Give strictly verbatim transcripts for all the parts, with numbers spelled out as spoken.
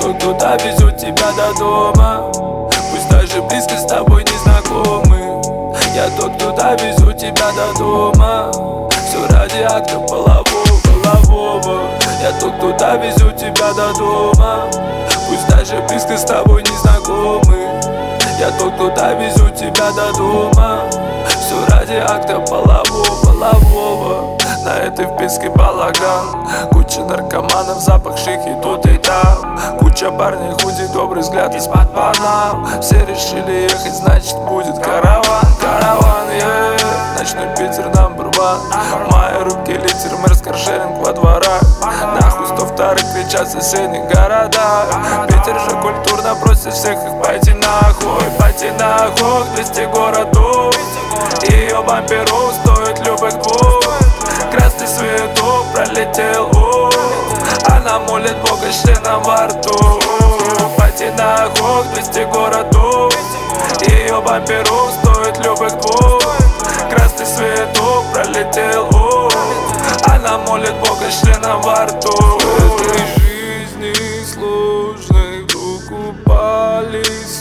тот, кто довезет тебя до дома, пусть даже близко с тобой не знакомы. Я тот, кто довезет тебя до дома, все ради акта полового, полового. Я тот, кто довезет тебя до дома, пусть даже близко с тобой не знакомы. Я тот, кто довезет тебя до дома, все ради акта полового, полового. На этой вписке балаган, куча наркоманов, запах шики тут и там, куча парней, худи, добрый взгляд из-под панам. Все решили ехать, значит будет караван, караван, yeah. Ночной Питер number one, в моей руке литер, мэр каршеринг во дворах. Нахуй сто вторых кричат в соседних городах. Питер же культурно просит всех их пойти нахуй, пойти нахуй. Двести городов, ее бамперу стоит любых двух. Красный светок пролетел, о, она молит Бога с членом во рту. Пойти нахуй, двести городов, ее бамперу стоит любых двух. Красный светок пролетел, о, она молит Бога с членом во рту. В этой жизни сложной вдруг упали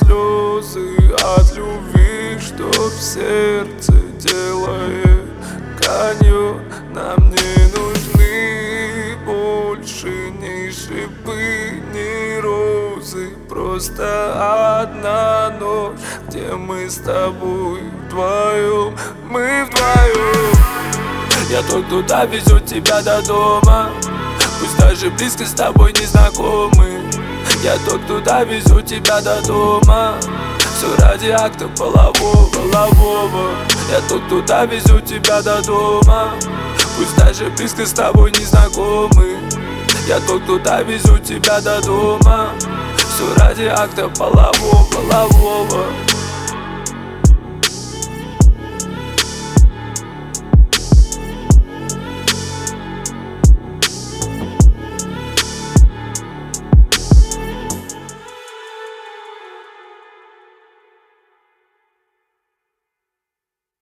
слезы от любви, что в сердце делает каньон. Нам не нужны больше ни шипы, ни розы, просто одна ночь, где мы с тобой вдвоем, мы вдвоем. Я тот, кто довезет тебя до дома, пусть даже близко с тобой не знакомы. Я тот, кто довезет тебя до дома, все ради акта полового, полового. Я тот, кто довезет тебя до дома, пусть даже близко с тобой не знакомы. Я тот, кто довезет тебя до дома, все ради акта полового, полового.